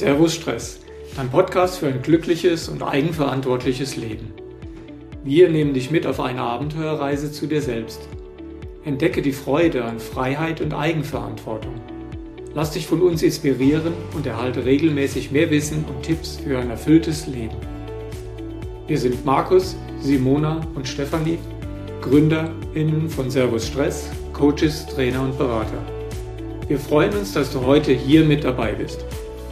Servus Stress, dein Podcast für ein glückliches und eigenverantwortliches Leben. Wir nehmen dich mit auf eine Abenteuerreise zu dir selbst. Entdecke die Freude an Freiheit und Eigenverantwortung. Lass dich von uns inspirieren und erhalte regelmäßig mehr Wissen und Tipps für ein erfülltes Leben. Wir sind Markus, Simona und Stefanie, GründerInnen von Servus Stress, Coaches, Trainer und Berater. Wir freuen uns, dass du heute hier mit dabei bist.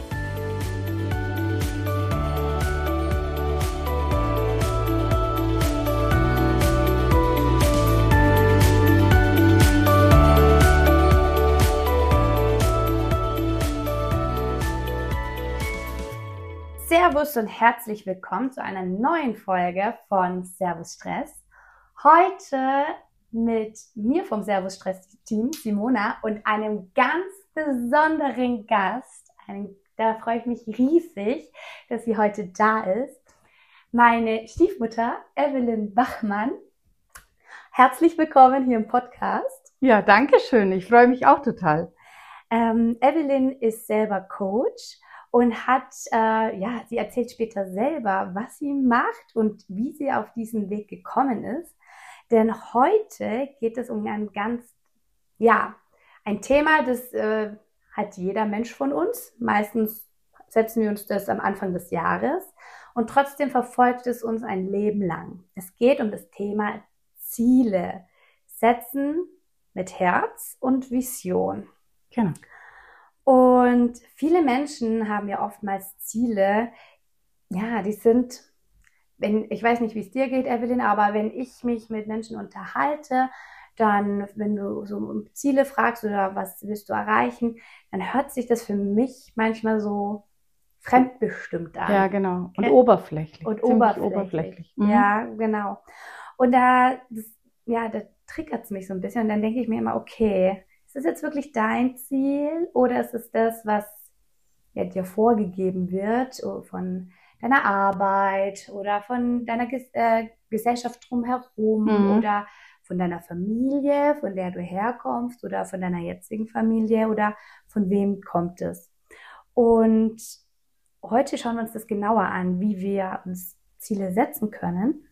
Servus und herzlich willkommen zu einer neuen Folge von Servus Stress. Heute mit mir vom Servus Stress Team, Simona, und einem ganz besonderen Gast. Da freue ich mich riesig, dass sie heute da ist. Meine Stiefmutter Evelyn Bachmann. Herzlich willkommen hier im Podcast. Ja, danke schön. Ich freue mich auch total. Evelyn ist selber Coach und hat, sie erzählt später selber, was sie macht und wie sie auf diesen Weg gekommen ist. Denn heute geht es um ein Thema, das hat jeder Mensch von uns. Meistens setzen wir uns das am Anfang des Jahres und trotzdem verfolgt es uns ein Leben lang. Es geht um das Thema Ziele setzen mit Herz und Vision. Genau. Und viele Menschen haben ja oftmals Ziele, die sind, ich weiß nicht, wie es dir geht, Evelyn, aber wenn ich mich mit Menschen unterhalte, dann, wenn du so um Ziele fragst oder was willst du erreichen, dann hört sich das für mich manchmal so fremdbestimmt an. Ja, genau. Und oberflächlich. Und ziemlich oberflächlich. Mhm. Ja, genau. Und da triggert es mich so ein bisschen und dann denke ich mir immer, okay, ist das jetzt wirklich dein Ziel oder ist es das, was dir vorgegeben wird von deiner Arbeit oder von deiner Gesellschaft drumherum oder von deiner Familie, von der du herkommst oder von deiner jetzigen Familie oder von wem kommt es? Und heute schauen wir uns das genauer an, wie wir uns Ziele setzen können.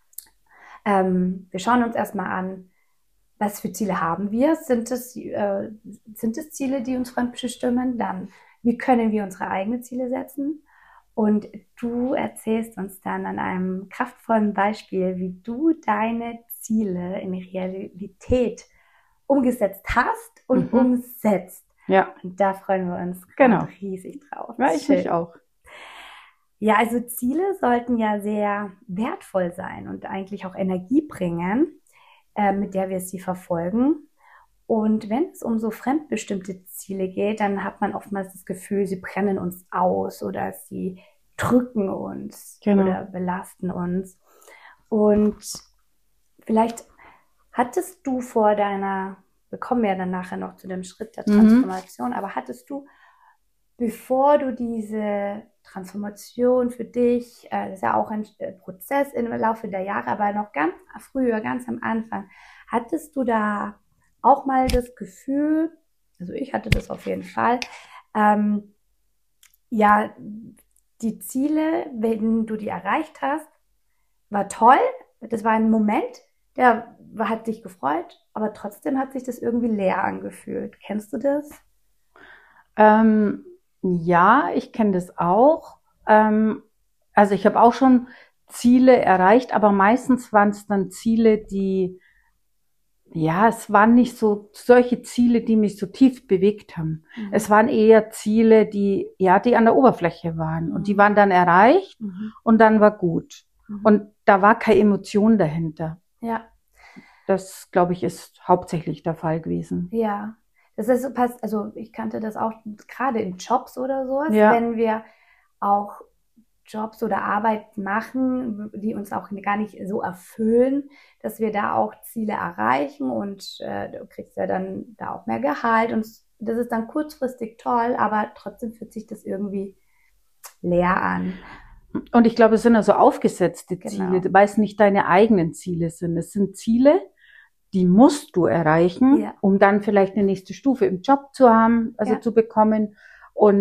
Wir schauen uns erstmal an, was für Ziele haben wir? Sind es Ziele, die uns fremdbestimmen? Dann, wie können wir unsere eigenen Ziele setzen? Und du erzählst uns dann an einem kraftvollen Beispiel, wie du deine Ziele in Realität umgesetzt hast und umsetzt. Ja. Und da freuen wir uns riesig drauf. Ja, ich mich auch. Ja, also Ziele sollten ja sehr wertvoll sein und eigentlich auch Energie bringen, mit der wir sie verfolgen. Und wenn es um so fremdbestimmte Ziele geht, dann hat man oftmals das Gefühl, sie brennen uns aus oder sie drücken uns oder belasten uns. Und vielleicht hattest du wir kommen ja dann nachher noch zu dem Schritt der Transformation, aber hattest du, bevor du diese Transformation für dich, das ist ja auch ein Prozess im Laufe der Jahre, aber noch ganz früher, ganz am Anfang, hattest du da auch mal das Gefühl, also ich hatte das auf jeden Fall, die Ziele, wenn du die erreicht hast, war toll, das war ein Moment, hat dich gefreut, aber trotzdem hat sich das irgendwie leer angefühlt. Kennst du das? Ja, ich kenne das auch. Also ich habe auch schon Ziele erreicht, aber meistens waren es dann Ziele, es waren nicht so solche Ziele, die mich so tief bewegt haben. Es waren eher Ziele, die an der Oberfläche waren und die waren dann erreicht und dann war gut. Und da war keine Emotion dahinter. Ja. Das, glaube ich, ist hauptsächlich der Fall gewesen. Ja. Das ist also ich kannte das auch gerade in Jobs oder sowas, wenn wir auch Jobs oder Arbeit machen, die uns auch gar nicht so erfüllen, dass wir da auch Ziele erreichen und du kriegst ja dann da auch mehr Gehalt und das ist dann kurzfristig toll, aber trotzdem fühlt sich das irgendwie leer an. Und ich glaube, es sind also aufgesetzte Ziele, weil es nicht deine eigenen Ziele sind. Es sind Ziele, die musst du erreichen, um dann vielleicht eine nächste Stufe im Job zu haben, zu bekommen. Und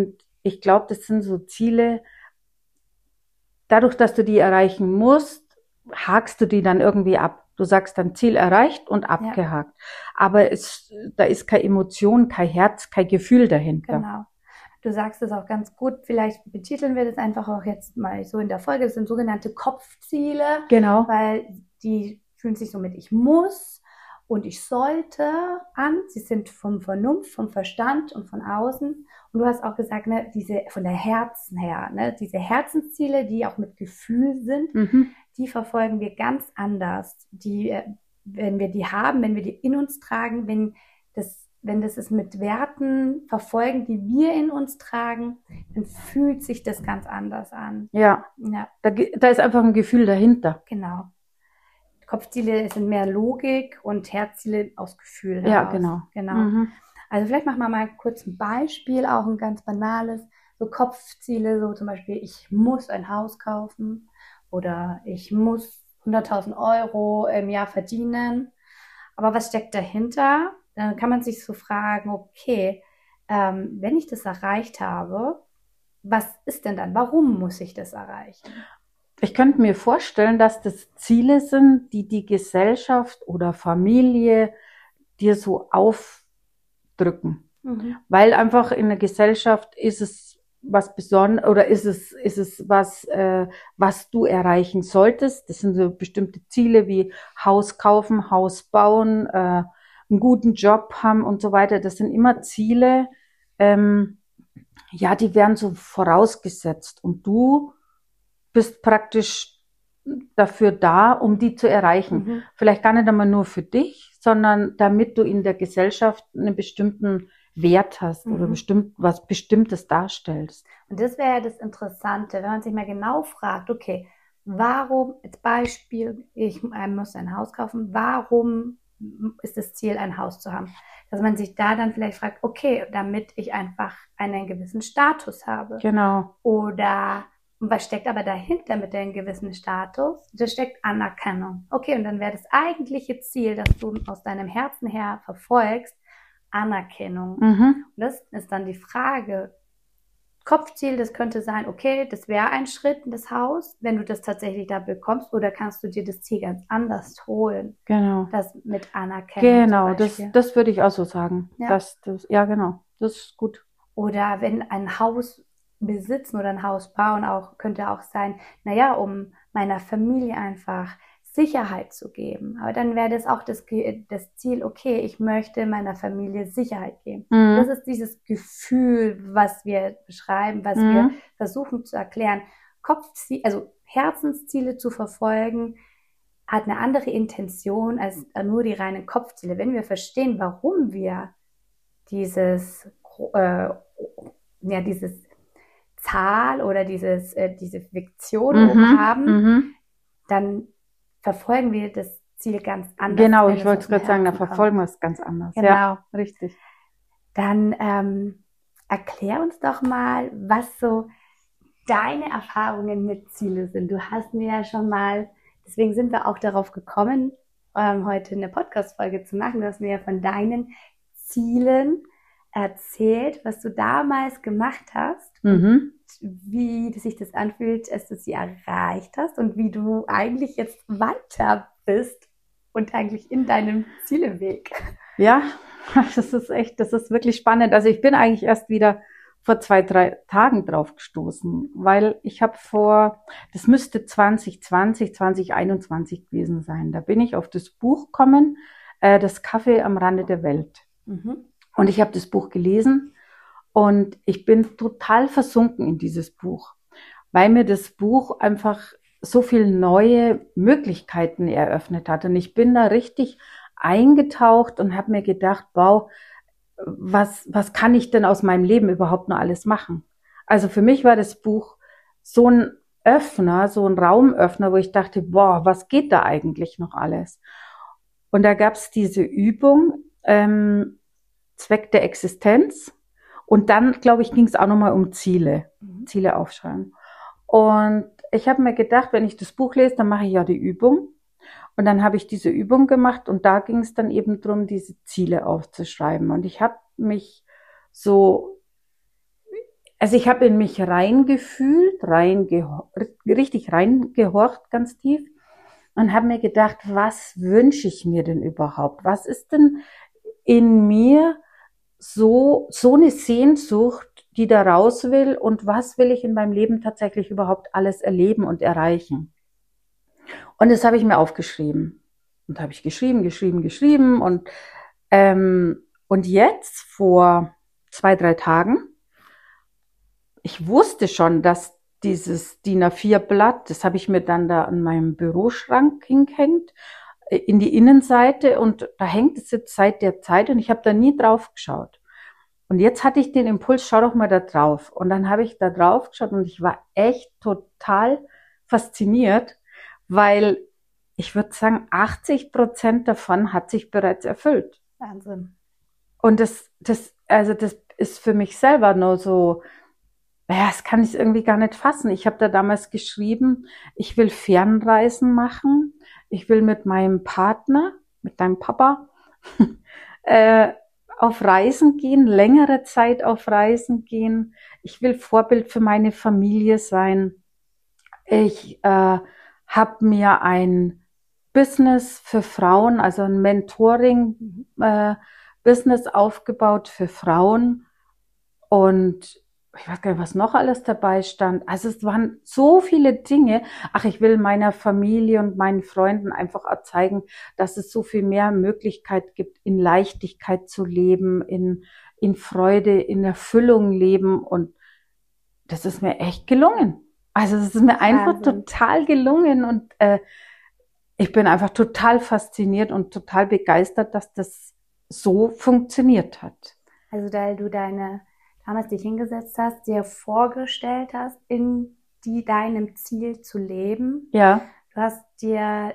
ich glaube, das sind so Ziele, dadurch, dass du die erreichen musst, hakst du die dann irgendwie ab. Du sagst dann Ziel erreicht und abgehakt. Ja. Aber da ist keine Emotion, kein Herz, kein Gefühl dahinter. Genau. Du sagst es auch ganz gut. Vielleicht betiteln wir das einfach auch jetzt mal so in der Folge. Das sind sogenannte Kopfziele. Genau. Weil die fühlen sich so mit ich muss und ich sollte an. Sie sind vom Vernunft, vom Verstand und von außen. Und du hast auch gesagt, ne, diese von der Herzen her, ne, diese Herzensziele, die auch mit Gefühl sind, die verfolgen wir ganz anders. Die, wenn wir die haben, wenn wir die in uns tragen, wenn das ist mit Werten verfolgen, die wir in uns tragen, dann fühlt sich das ganz anders an. Ja. Da ist einfach ein Gefühl dahinter. Genau. Kopfziele sind mehr Logik und Herzziele aus Gefühl heraus. Ja, genau. Mhm. Also vielleicht machen wir mal kurz ein Beispiel, auch ein ganz banales. So Kopfziele, so zum Beispiel, ich muss ein Haus kaufen oder ich muss 100.000 Euro im Jahr verdienen. Aber was steckt dahinter? Dann kann man sich so fragen, okay, wenn ich das erreicht habe, was ist denn dann? Warum muss ich das erreichen? Ich könnte mir vorstellen, dass das Ziele sind, die die Gesellschaft oder Familie dir so aufdrücken. Weil einfach in der Gesellschaft ist es was Besonderes oder ist es was du erreichen solltest. Das sind so bestimmte Ziele wie Haus kaufen, Haus bauen, einen guten Job haben und so weiter. Das sind immer Ziele, die werden so vorausgesetzt und du bist praktisch dafür da, um die zu erreichen. Vielleicht gar nicht einmal nur für dich, sondern damit du in der Gesellschaft einen bestimmten Wert hast oder was Bestimmtes darstellst. Und das wäre ja das Interessante, wenn man sich mal genau fragt, okay, warum, als Beispiel, ich muss ein Haus kaufen, warum ist das Ziel, ein Haus zu haben? Dass man sich da dann vielleicht fragt, okay, damit ich einfach einen gewissen Status habe. Genau. Oder was steckt aber dahinter mit dem gewissen Status? Da steckt Anerkennung. Okay, und dann wäre das eigentliche Ziel, das du aus deinem Herzen her verfolgst, Anerkennung. Und das ist dann die Frage, Kopfziel, das könnte sein, okay, das wäre ein Schritt in das Haus, wenn du das tatsächlich da bekommst, oder kannst du dir das Ziel ganz anders holen? Genau. Das mit Anerkennung. Genau, das würde ich auch so sagen. Ja. Genau, das ist gut. Oder wenn ein Haus besitzen oder ein Haus bauen, könnte auch sein, um meiner Familie einfach Sicherheit zu geben. Aber dann wäre das auch das Ziel, okay, ich möchte meiner Familie Sicherheit geben. Das ist dieses Gefühl, was wir beschreiben, was wir versuchen zu erklären. Kopfziel, also Herzensziele zu verfolgen, hat eine andere Intention als nur die reinen Kopfziele. Wenn wir verstehen, warum wir dieses Zahl oder diese Fiktion oben haben, dann verfolgen wir das Ziel ganz anders. Genau, ich wollte es gerade sagen, da verfolgen wir es ganz anders. Genau. Ja, richtig. Dann erklär uns doch mal, was so deine Erfahrungen mit Ziele sind. Du hast mir ja schon mal, deswegen sind wir auch darauf gekommen, heute eine Podcast-Folge zu machen. Du hast mir ja von deinen Zielen erzählt, was du damals gemacht hast, wie sich das anfühlt, als du sie erreicht hast und wie du eigentlich jetzt weiter bist und eigentlich in deinem Zieleweg. Ja, das ist wirklich spannend. Also ich bin eigentlich erst wieder vor 2-3 Tagen drauf gestoßen, weil ich habe das müsste 2021 gewesen sein. Da bin ich auf das Buch gekommen, das Kaffee am Rande der Welt. Und ich habe das Buch gelesen und ich bin total versunken in dieses Buch, weil mir das Buch einfach so viele neue Möglichkeiten eröffnet hat. Und ich bin da richtig eingetaucht und habe mir gedacht, wow, was kann ich denn aus meinem Leben überhaupt noch alles machen? Also für mich war das Buch so ein Öffner, so ein Raumöffner, wo ich dachte, boah, was geht da eigentlich noch alles? Und da gab es diese Übung, Zweck der Existenz. Und dann, glaube ich, ging es auch nochmal um Ziele aufschreiben. Und ich habe mir gedacht, wenn ich das Buch lese, dann mache ich ja die Übung. Und dann habe ich diese Übung gemacht und da ging es dann eben darum, diese Ziele aufzuschreiben. Und ich habe mich so Also ich habe in mich reingefühlt, richtig reingehorcht, ganz tief, und habe mir gedacht, was wünsche ich mir denn überhaupt? Was ist denn in mir so eine Sehnsucht, die da raus will, und was will ich in meinem Leben tatsächlich überhaupt alles erleben und erreichen? Und das habe ich mir aufgeschrieben. Und habe ich geschrieben und jetzt vor 2-3 Tagen, ich wusste schon, dass dieses DIN A4-Blatt, das habe ich mir dann da an meinem Büroschrank hingehängt, in die Innenseite, und da hängt es jetzt seit der Zeit und ich habe da nie drauf geschaut. Und jetzt hatte ich den Impuls, schau doch mal da drauf. Und dann habe ich da drauf geschaut und ich war echt total fasziniert, weil ich würde sagen, 80% davon hat sich bereits erfüllt. Wahnsinn. Und das ist für mich selber nur so, naja, das kann ich irgendwie gar nicht fassen. Ich habe da damals geschrieben, ich will Fernreisen machen. Ich will mit meinem Partner, mit deinem Papa, auf Reisen gehen, längere Zeit auf Reisen gehen. Ich will Vorbild für meine Familie sein. Ich habe mir ein Business für Frauen, also ein Mentoring-Business aufgebaut für Frauen. Und ich weiß gar nicht, was noch alles dabei stand. Also es waren so viele Dinge. Ach, ich will meiner Familie und meinen Freunden einfach auch zeigen, dass es so viel mehr Möglichkeit gibt, in Leichtigkeit zu leben, in Freude, in Erfüllung leben. Und das ist mir echt gelungen. Also es ist mir einfach total gelungen. Und ich bin einfach total fasziniert und total begeistert, dass das so funktioniert hat. Also weil du damals dich hingesetzt hast, dir vorgestellt hast, in deinem Ziel zu leben. Ja. Du hast dir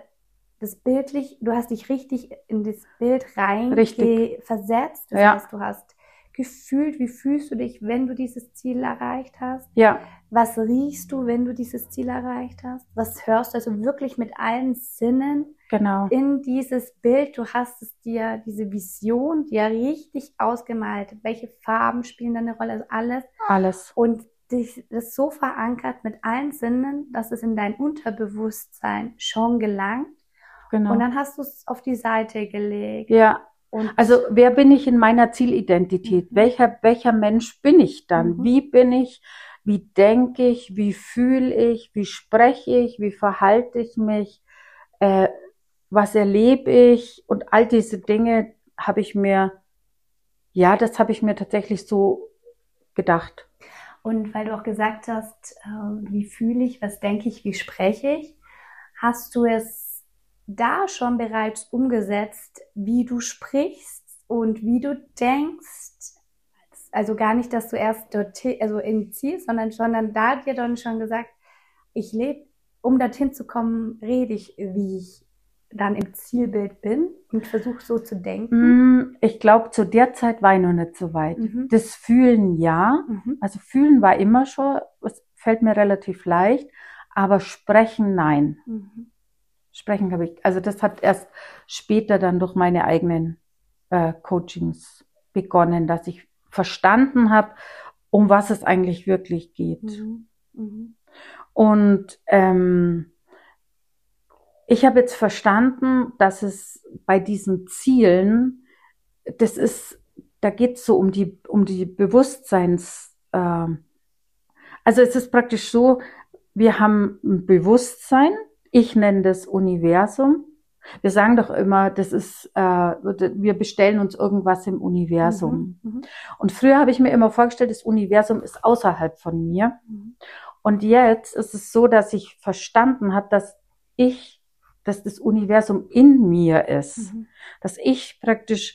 du hast dich richtig in das Bild versetzt. Das heißt, du hast gefühlt, wie fühlst du dich, wenn du dieses Ziel erreicht hast? Ja. Was riechst du, wenn du dieses Ziel erreicht hast? Was hörst du? Also wirklich mit allen Sinnen in dieses Bild. Du hast diese Vision dir richtig ausgemalt. Welche Farben spielen da eine Rolle? Also alles. Alles. Und das so verankert mit allen Sinnen, dass es in dein Unterbewusstsein schon gelangt. Genau. Und dann hast du es auf die Seite gelegt. Ja. Also wer bin ich in meiner Zielidentität? Welcher Mensch bin ich dann? Wie bin ich? Wie denke ich? Wie fühle ich? Wie spreche ich? Wie verhalte ich mich? Was erlebe ich? Und all diese Dinge habe ich mir tatsächlich so gedacht. Und weil du auch gesagt hast, wie fühle ich, was denke ich, wie spreche ich, hast du es da schon bereits umgesetzt, wie du sprichst und wie du denkst? Also gar nicht, dass du erst im Ziel, sondern da dir dann schon gesagt, ich lebe, um dorthin zu kommen, rede ich, wie ich dann im Zielbild bin und versuche so zu denken. Ich glaube, zu der Zeit war ich noch nicht so weit. Das Fühlen also Fühlen war immer schon, es fällt mir relativ leicht, aber Sprechen nein. Sprechen habe ich, also das hat erst später dann durch meine eigenen Coachings begonnen, dass ich verstanden habe, um was es eigentlich wirklich geht. Und ich habe jetzt verstanden, dass es bei diesen Zielen, da geht es so um die Bewusstseins, also es ist praktisch so, wir haben ein Bewusstsein, ich nenne das Universum. Wir sagen doch immer, das ist, wir bestellen uns irgendwas im Universum. Und früher habe ich mir immer vorgestellt, das Universum ist außerhalb von mir. Und jetzt ist es so, dass ich verstanden habe, dass das Universum in mir ist. Dass ich praktisch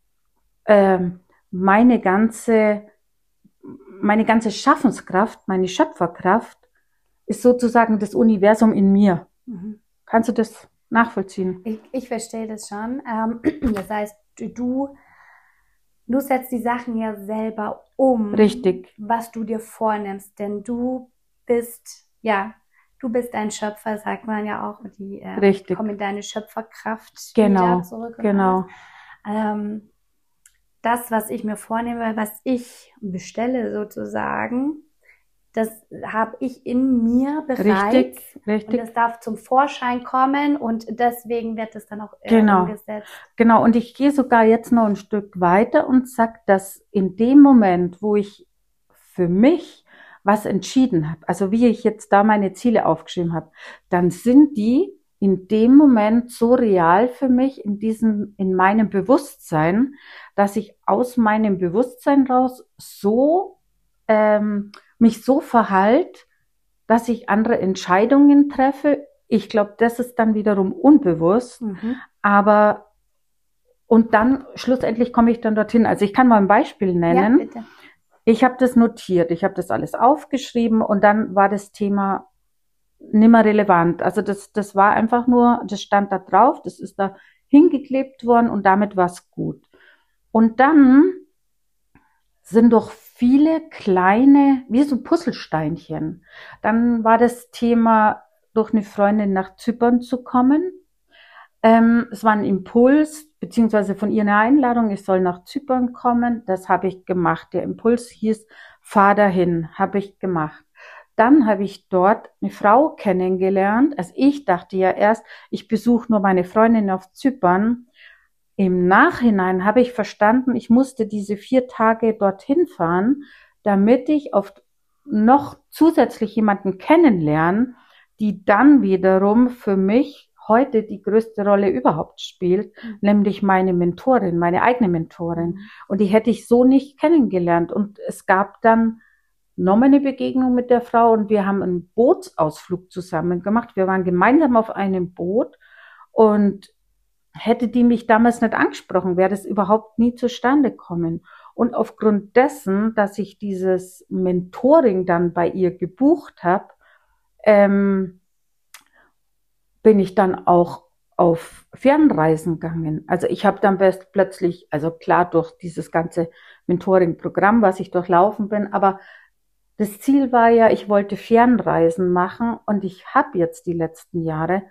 meine ganze Schaffenskraft, meine Schöpferkraft ist sozusagen das Universum in mir. Kannst du das nachvollziehen? Ich verstehe das schon. Das heißt, du setzt die Sachen ja selber um. Richtig. Was du dir vornimmst. Denn du bist ein Schöpfer, sagt man ja auch. Richtig. Komm in deine Schöpferkraft wieder zurück. Genau. das, was ich mir vornehme, was ich bestelle sozusagen, das habe ich in mir bereits. Richtig. Und das darf zum Vorschein kommen und deswegen wird es dann auch umgesetzt. Genau, und ich gehe sogar jetzt noch ein Stück weiter und sage, dass in dem Moment, wo ich für mich was entschieden habe, also wie ich jetzt da meine Ziele aufgeschrieben habe, dann sind die in dem Moment so real für mich in meinem Bewusstsein, dass ich aus meinem Bewusstsein raus mich so verhalte, dass ich andere Entscheidungen treffe. Ich glaube, das ist dann wiederum unbewusst, aber und dann schlussendlich komme ich dann dorthin. Also ich kann mal ein Beispiel nennen. Ja, bitte. Ich habe das notiert, ich habe das alles aufgeschrieben und dann war das Thema nimmer relevant. Also das war einfach nur, das stand da drauf, das ist da hingeklebt worden und damit war es gut. Und dann sind doch viele kleine, wie so Puzzlesteinchen. Dann war das Thema, durch eine Freundin nach Zypern zu kommen. Es war ein Impuls, beziehungsweise von ihr eine Einladung, ich soll nach Zypern kommen. Das habe ich gemacht. Der Impuls hieß, fahr dahin, habe ich gemacht. Dann habe ich dort eine Frau kennengelernt. Also ich dachte ja erst, ich besuche nur meine Freundin auf Zypern. Im Nachhinein habe ich verstanden, ich musste diese 4 Tage dorthin fahren, damit ich noch zusätzlich jemanden kennenlerne, die dann wiederum für mich heute die größte Rolle überhaupt spielt, nämlich meine Mentorin, meine eigene Mentorin. Und die hätte ich so nicht kennengelernt. Und es gab dann nochmal eine Begegnung mit der Frau und wir haben einen Bootsausflug zusammen gemacht. Wir waren gemeinsam auf einem Boot und hätte die mich damals nicht angesprochen, wäre das überhaupt nie zustande gekommen. Und aufgrund dessen, dass ich dieses Mentoring dann bei ihr gebucht habe, bin ich dann auch auf Fernreisen gegangen. Also ich habe dann plötzlich, also klar durch dieses ganze Mentoring-Programm, was ich durchlaufen bin, aber das Ziel war ja, ich wollte Fernreisen machen und ich habe jetzt die letzten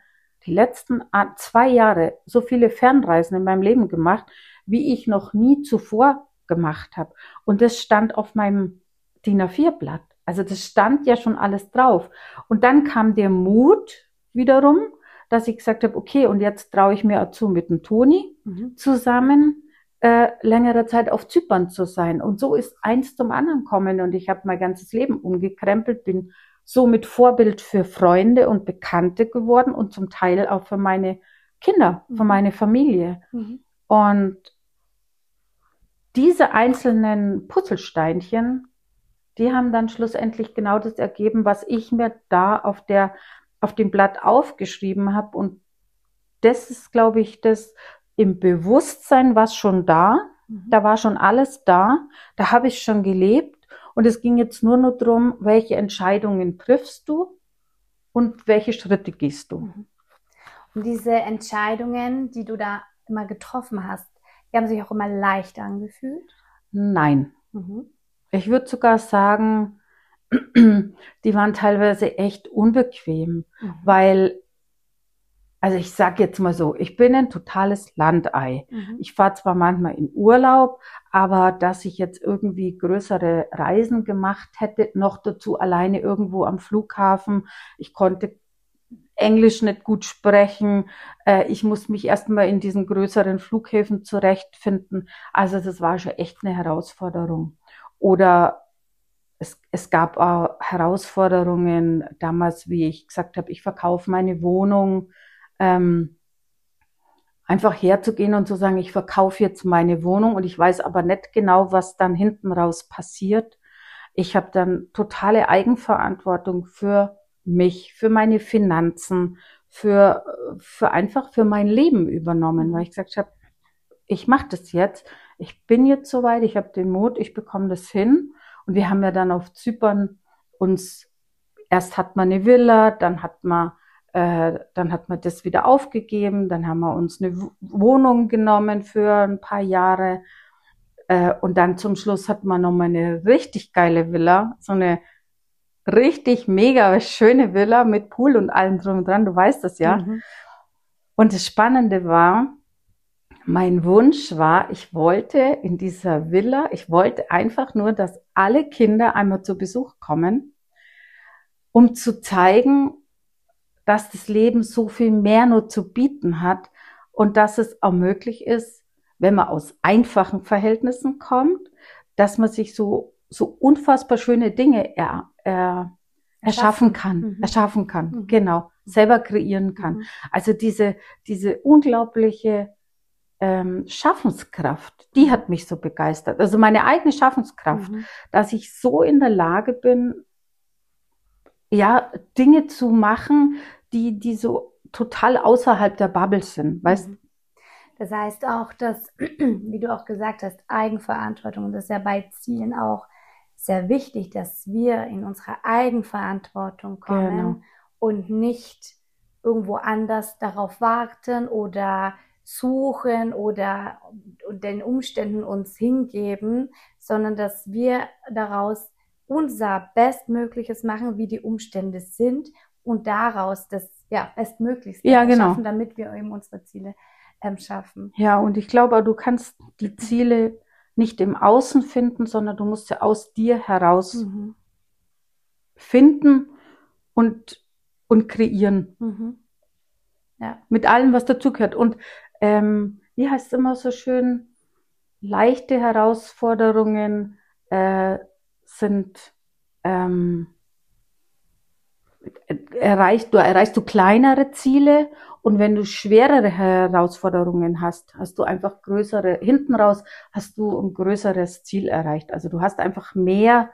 2 Jahre so viele Fernreisen in meinem Leben gemacht, wie ich noch nie zuvor gemacht habe. Und das stand auf meinem DIN A4-Blatt. Also das stand ja schon alles drauf. Und dann kam der Mut wiederum, dass ich gesagt habe, okay, und jetzt traue ich mir dazu, mit dem Toni zusammen längere Zeit auf Zypern zu sein. Und so ist eins zum anderen gekommen und ich habe mein ganzes Leben umgekrempelt, bin somit Vorbild für Freunde und Bekannte geworden und zum Teil auch für meine Kinder, für meine Familie. Und diese einzelnen Puzzlesteinchen, die haben dann schlussendlich genau das ergeben, was ich mir da auf dem Blatt aufgeschrieben habe. Und das ist, glaube ich, das im Bewusstsein war schon da. Da war schon alles da. Da habe ich schon gelebt. Und es ging jetzt nur noch darum, welche Entscheidungen triffst du und welche Schritte gehst du. Und diese Entscheidungen, die du da immer getroffen hast, die haben sich auch immer leicht angefühlt? Nein. Ich würde sogar sagen, die waren teilweise echt unbequem, weil, also ich sage jetzt mal so, ich bin ein totales Landei. Ich fahre zwar manchmal in Urlaub, aber dass ich jetzt irgendwie größere Reisen gemacht hätte, noch dazu alleine irgendwo am Flughafen, ich konnte Englisch nicht gut sprechen, ich muss mich erstmal in diesen größeren Flughäfen zurechtfinden. Also das war schon echt eine Herausforderung. Oder es gab auch Herausforderungen damals, wie ich gesagt habe, ich verkaufe meine Wohnung, einfach herzugehen und zu sagen, ich verkaufe jetzt meine Wohnung und ich weiß aber nicht genau, was dann hinten raus passiert. Ich habe dann totale Eigenverantwortung für mich, für meine Finanzen, für mein Leben übernommen, weil ich gesagt habe, ich mache das jetzt, ich bin jetzt soweit, ich habe den Mut, ich bekomme das hin. Und wir haben ja dann auf Zypern erst hat man eine Villa, dann hat man das wieder aufgegeben, dann haben wir uns eine Wohnung genommen für ein paar Jahre und dann zum Schluss hat man nochmal eine richtig geile Villa, so eine richtig mega schöne Villa mit Pool und allem drum und dran, du weißt das ja. Und das Spannende war, Mein Wunsch war, ich wollte in dieser Villa, ich wollte einfach nur, dass alle Kinder einmal zu Besuch kommen, um zu zeigen, dass das Leben so viel mehr nur zu bieten hat und dass es auch möglich ist, wenn man aus einfachen Verhältnissen kommt, dass man sich so unfassbar schöne Dinge erschaffen kann, genau, selber kreieren kann. Also diese unglaubliche Schaffenskraft, die hat mich so begeistert. Also meine eigene Schaffenskraft, dass ich so in der Lage bin, ja, Dinge zu machen, die so total außerhalb der Bubble sind, weißt du? Das heißt auch, dass, wie du auch gesagt hast, Eigenverantwortung, und das ist ja bei Zielen auch sehr wichtig, dass wir in unsere Eigenverantwortung kommen und nicht irgendwo anders darauf warten oder suchen oder den Umständen uns hingeben, sondern dass wir daraus unser Bestmögliches machen, wie die Umstände sind, und daraus das Bestmöglichste schaffen, damit wir eben unsere Ziele schaffen. Ja, und ich glaube, du kannst die Ziele nicht im Außen finden, sondern du musst sie aus dir heraus finden und kreieren. Ja. Mit allem, was dazugehört. Und wie heißt es immer so schön, leichte Herausforderungen sind erreichst du kleinere Ziele, und wenn du schwerere Herausforderungen hast, hast du einfach größere, hinten raus hast du ein größeres Ziel erreicht. Also du hast einfach mehr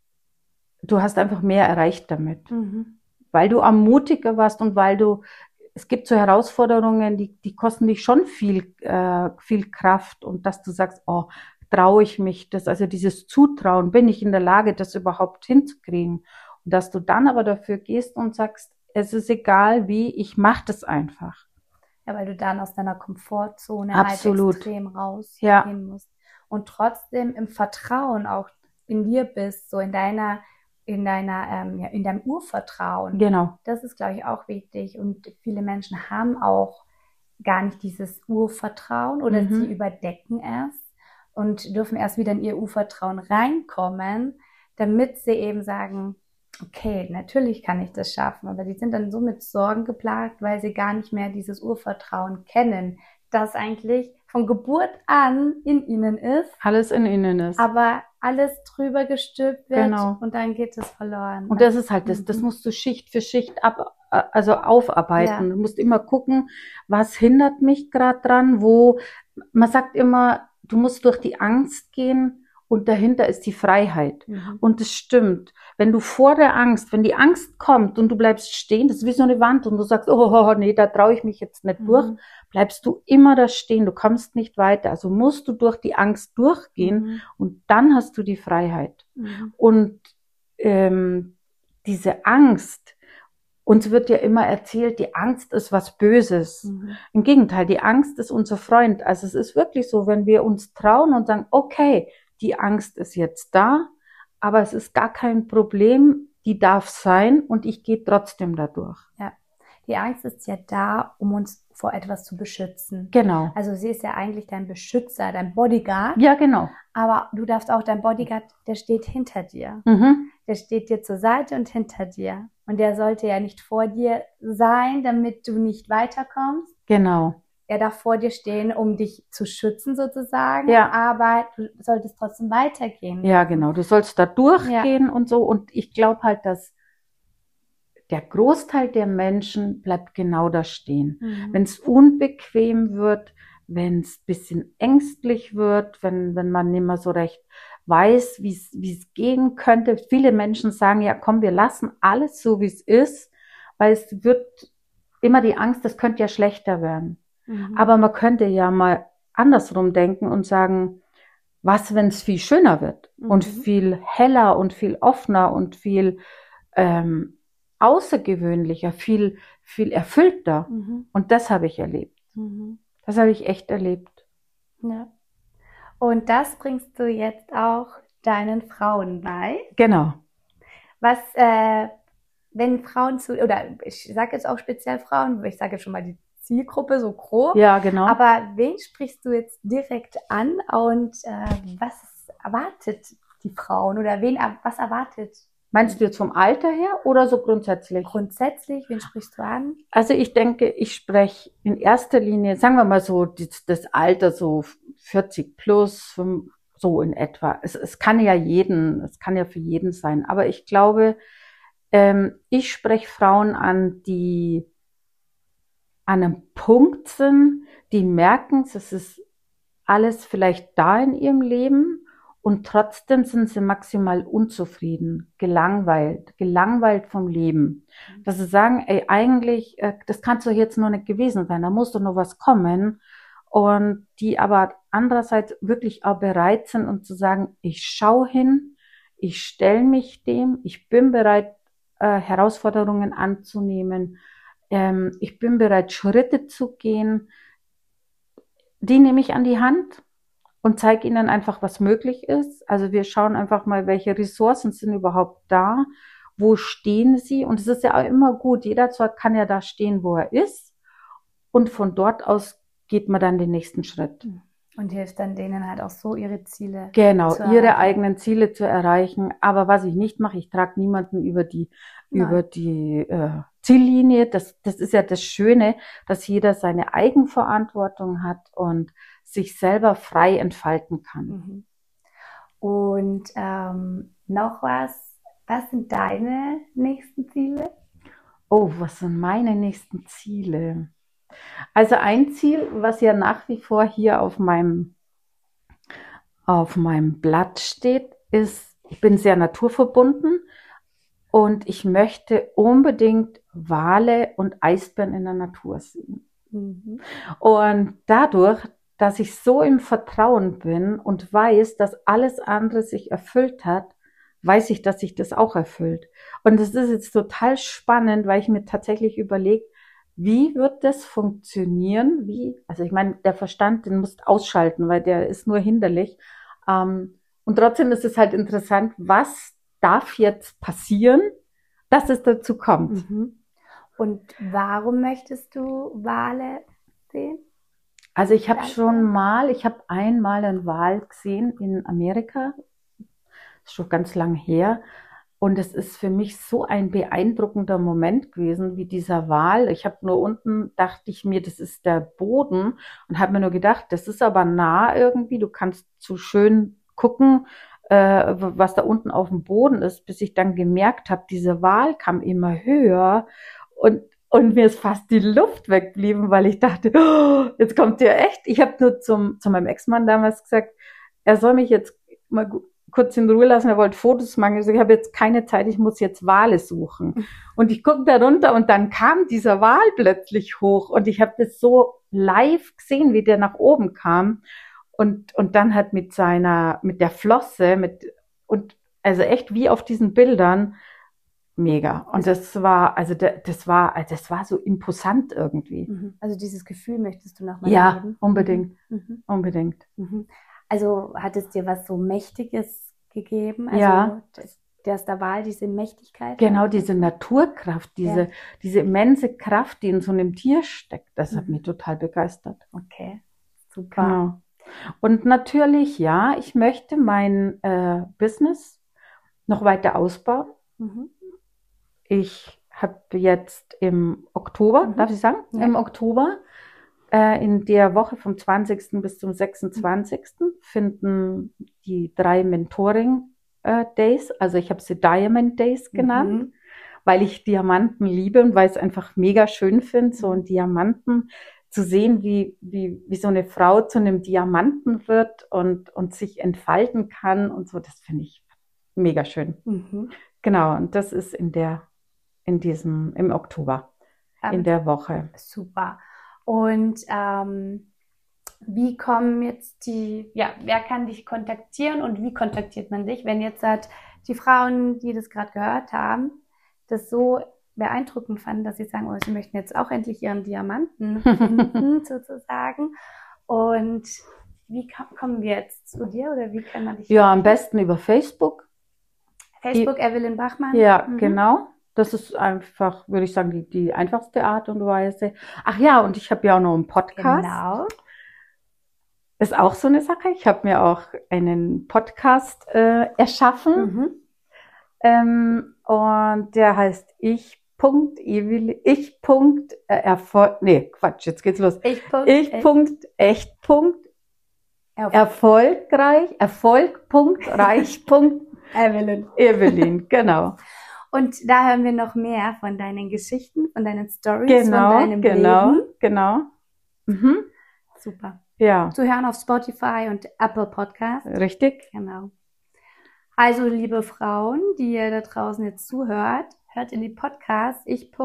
erreicht damit. Weil du am mutiger warst und es gibt so Herausforderungen, die kosten dich schon viel Kraft, und dass du sagst, oh, traue ich mich das, also dieses Zutrauen, bin ich in der Lage, das überhaupt hinzukriegen? Und dass du dann aber dafür gehst und sagst, es ist egal wie, ich mache das einfach. Ja, weil du dann aus deiner Komfortzone halt extrem rausgehen musst. Und trotzdem im Vertrauen auch in dir bist, so in deinem Urvertrauen. Genau. Das ist, glaube ich, auch wichtig. Und viele Menschen haben auch gar nicht dieses Urvertrauen oder sie überdecken es und dürfen erst wieder in ihr Urvertrauen reinkommen, damit sie eben sagen, okay, natürlich kann ich das schaffen, aber die sind dann so mit Sorgen geplagt, weil sie gar nicht mehr dieses Urvertrauen kennen, das eigentlich von Geburt an in ihnen ist. Alles in ihnen ist. Aber alles drüber gestülpt wird und dann geht es verloren. Und das ist halt das musst du Schicht für Schicht aufarbeiten. Du musst immer gucken, was hindert mich gerade dran, man sagt immer, du musst durch die Angst gehen, und dahinter ist die Freiheit. Und das stimmt. Wenn die Angst kommt und du bleibst stehen, das ist wie so eine Wand, und du sagst, oh nee, da traue ich mich jetzt nicht durch, bleibst du immer da stehen, du kommst nicht weiter. Also musst du durch die Angst durchgehen, und dann hast du die Freiheit. Und diese Angst, uns wird ja immer erzählt, die Angst ist was Böses. Im Gegenteil, die Angst ist unser Freund. Also es ist wirklich so, wenn wir uns trauen und sagen, okay, die Angst ist jetzt da, aber es ist gar kein Problem, die darf sein, und ich gehe trotzdem dadurch. Ja, die Angst ist ja da, um uns vor etwas zu beschützen. Genau. Also sie ist ja eigentlich dein Beschützer, dein Bodyguard. Ja, genau. Aber du darfst auch, dein Bodyguard, der steht hinter dir. Der steht dir zur Seite und hinter dir. Und der sollte ja nicht vor dir sein, damit du nicht weiterkommst. Genau. Er darf vor dir stehen, um dich zu schützen sozusagen, aber du solltest trotzdem weitergehen. Ja, genau, du sollst da durchgehen und so, und ich glaube halt, dass der Großteil der Menschen bleibt genau da stehen. Wenn es unbequem wird, wenn es ein bisschen ängstlich wird, wenn man nicht mehr so recht weiß, wie es gehen könnte. Viele Menschen sagen, ja komm, wir lassen alles so, wie es ist, weil es wird immer die Angst, das könnte ja schlechter werden. Aber man könnte ja mal andersrum denken und sagen, was, wenn es viel schöner wird und viel heller und viel offener und viel außergewöhnlicher, viel erfüllter. Und das habe ich erlebt. Das habe ich echt erlebt. Ja. Und das bringst du jetzt auch deinen Frauen bei. Genau. Was, wenn Frauen oder ich sage jetzt auch speziell Frauen, ich sage jetzt schon mal die Zielgruppe, so grob. Ja, genau. Aber wen sprichst du jetzt direkt an und was erwartet die Frauen oder was erwartet? Meinst du jetzt vom Alter her oder so grundsätzlich? Grundsätzlich, wen sprichst du an? Also ich denke, ich spreche in erster Linie, sagen wir mal so, das Alter so 40 plus, so in etwa. Es kann ja für jeden sein. Aber ich glaube, ich spreche Frauen an, die an einem Punkt sind, die merken, es ist alles vielleicht da in ihrem Leben und trotzdem sind sie maximal unzufrieden, gelangweilt vom Leben. Dass sie sagen, ey, eigentlich, das kann doch jetzt noch nicht gewesen sein, da muss doch noch was kommen. Und die aber andererseits wirklich auch bereit sind und zu sagen, ich schaue hin, ich stelle mich dem, ich bin bereit, Herausforderungen anzunehmen, ich bin bereit, Schritte zu gehen, die nehme ich an die Hand und zeige ihnen einfach, was möglich ist. Also wir schauen einfach mal, welche Ressourcen sind überhaupt da, wo stehen sie. Und es ist ja auch immer gut, jeder kann ja da stehen, wo er ist. Und von dort aus geht man dann den nächsten Schritt. Und hilft dann denen halt auch so, ihre Ziele genau, ihre eigenen Ziele zu erreichen. Aber was ich nicht mache, ich trage niemanden über die Ziellinie. Das ist ja das Schöne, dass jeder seine Eigenverantwortung hat und sich selber frei entfalten kann. Und noch was sind deine nächsten Ziele? Oh, was sind meine nächsten Ziele? Also ein Ziel, was ja nach wie vor hier auf meinem Blatt steht, ist, ich bin sehr naturverbunden und ich möchte unbedingt Wale und Eisbären in der Natur sehen. Und dadurch, dass ich so im Vertrauen bin und weiß, dass alles andere sich erfüllt hat, weiß ich, dass sich das auch erfüllt. Und das ist jetzt total spannend, weil ich mir tatsächlich überlege, wie wird das funktionieren? Also ich meine, der Verstand, den musst du ausschalten, weil der ist nur hinderlich. Und trotzdem ist es halt interessant, was darf jetzt passieren, dass es dazu kommt. Und warum möchtest du Wale sehen? Also ich habe einmal einen Wal gesehen in Amerika. Das ist schon ganz lang her. Und es ist für mich so ein beeindruckender Moment gewesen, wie dieser Wal. Ich habe nur unten, dachte ich mir, das ist der Boden und habe mir nur gedacht, das ist aber nah irgendwie. Du kannst so schön gucken, was da unten auf dem Boden ist, bis ich dann gemerkt habe, dieser Wal kam immer höher und mir ist fast die Luft weggeblieben, weil ich dachte, oh, jetzt kommt der echt. Ich habe nur zu meinem Ex-Mann damals gesagt, er soll mich jetzt mal kurz in Ruhe lassen, er wollte Fotos machen. Also ich habe jetzt keine Zeit, ich muss jetzt Wale suchen. Und ich gucke da runter und dann kam dieser Wal plötzlich hoch und ich habe das so live gesehen, wie der nach oben kam und dann halt mit der Flosse, also echt wie auf diesen Bildern, mega. Und das war so imposant irgendwie. Also dieses Gefühl möchtest du nochmal erleben? Ja, unbedingt. Unbedingt. Also hat es dir was so Mächtiges gegeben? Also ja. Dass der Wal diese Mächtigkeit Genau, diese Naturkraft, diese immense Kraft, die in so einem Tier steckt, das hat mich total begeistert. Okay, super. Genau. Und natürlich, ja, ich möchte mein Business noch weiter ausbauen. Ich habe jetzt im Oktober, darf ich sagen? Ja. Im Oktober, in der Woche vom 20. bis zum 26. finden die 3 Mentoring-Days, also ich habe sie Diamond Days genannt, weil ich Diamanten liebe und weil ich es einfach mega schön finde, so einen Diamanten zu sehen, wie so eine Frau zu einem Diamanten wird und sich entfalten kann und so, das finde ich mega schön. Genau, und das ist im Oktober, in der Woche. Super. Und wie kommen jetzt wer kann dich kontaktieren und wie kontaktiert man dich, wenn jetzt die Frauen, die das gerade gehört haben, das so beeindruckend fanden, dass sie sagen, oh, sie möchten jetzt auch endlich ihren Diamanten finden, sozusagen. Und wie kommen wir jetzt zu dir oder wie kann man dich Ja, am besten über Facebook. Facebook, Evelyn Bachmann. Ja, genau. Das ist einfach, würde ich sagen, die einfachste Art und Weise. Ach ja, und ich habe ja auch noch einen Podcast. Genau. Ist auch so eine Sache. Ich habe mir auch einen Podcast erschaffen. Und der heißt jetzt geht's los. Evelyn, genau. Und da hören wir noch mehr von deinen Geschichten, von deinen Stories, von deinem Leben. Genau. Super. Ja. Zu hören auf Spotify und Apple Podcast. Richtig. Genau. Also, liebe Frauen, die ihr da draußen jetzt zuhört, hört in die Podcasts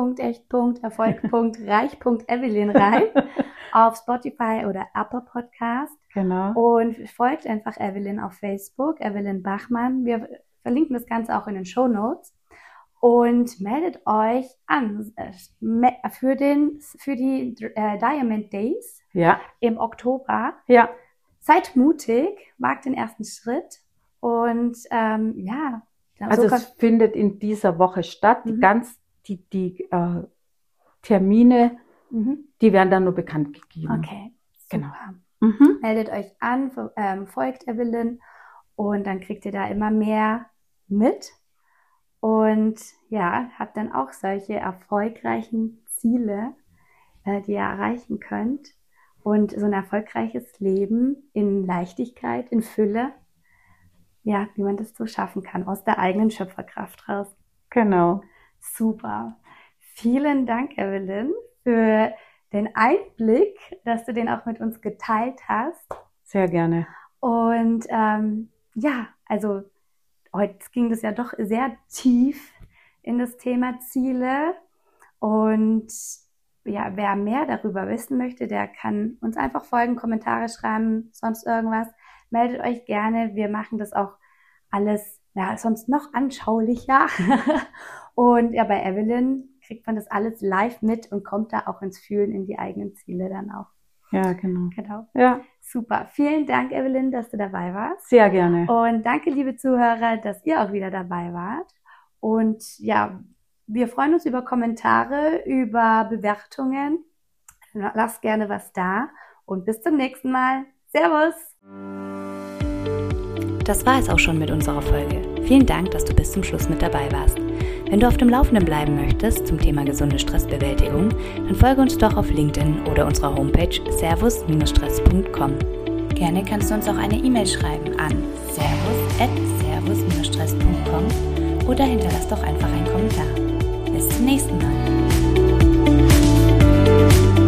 ich.echt.erfolg.reich.evelyn rein auf Spotify oder Apple Podcast. Genau. Und folgt einfach Evelyn auf Facebook, Evelyn Bachmann. Wir verlinken das Ganze auch in den Shownotes. Und meldet euch an für die Diamond Days im Oktober. Ja. Seid mutig, wagt den ersten Schritt und Also es findet in dieser Woche statt. Die Termine, die werden dann nur bekannt gegeben. Okay, super. Genau. Meldet euch an, folgt Evelyn und dann kriegt ihr da immer mehr mit. Und ja, habt dann auch solche erfolgreichen Ziele, die ihr erreichen könnt. Und so ein erfolgreiches Leben in Leichtigkeit, in Fülle, ja, wie man das so schaffen kann, aus der eigenen Schöpferkraft raus. Genau. Super. Vielen Dank, Evelyn, für den Einblick, dass du den auch mit uns geteilt hast. Sehr gerne. Und also heute ging das ja doch sehr tief in das Thema Ziele. Und ja, wer mehr darüber wissen möchte, der kann uns einfach folgen, Kommentare schreiben, sonst irgendwas. Meldet euch gerne. Wir machen das auch alles, sonst noch anschaulicher. Und ja, bei Evelyn kriegt man das alles live mit und kommt da auch ins Fühlen, in die eigenen Ziele dann auch. Ja, genau. Ja. Super. Vielen Dank, Evelyn, dass du dabei warst. Sehr gerne. Und danke, liebe Zuhörer, dass ihr auch wieder dabei wart. Und ja, wir freuen uns über Kommentare, über Bewertungen. Lasst gerne was da und bis zum nächsten Mal. Servus! Das war es auch schon mit unserer Folge. Vielen Dank, dass du bis zum Schluss mit dabei warst. Wenn du auf dem Laufenden bleiben möchtest zum Thema gesunde Stressbewältigung, dann folge uns doch auf LinkedIn oder unserer Homepage servus-stress.com. Gerne kannst du uns auch eine E-Mail schreiben an servus@servus-stress.com oder hinterlass doch einfach einen Kommentar. Bis zum nächsten Mal.